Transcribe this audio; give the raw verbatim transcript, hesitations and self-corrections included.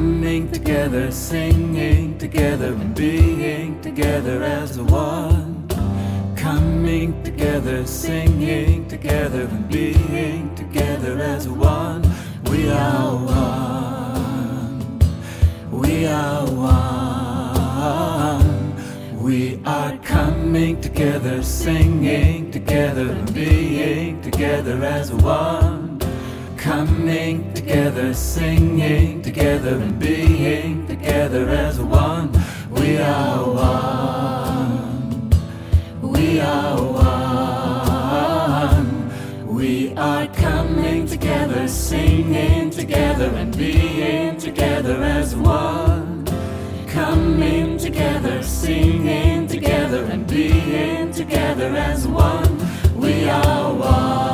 coming together, singing together, and being together as one. Coming together, singing together, and being together as one. We are one. We are one. We are coming together, singing together, and being together as one. Coming together, singing together, and being together as one. We are one. We are one. We are coming together, singing together, and being together as one. Coming together, singing together, and being together as one. We are one.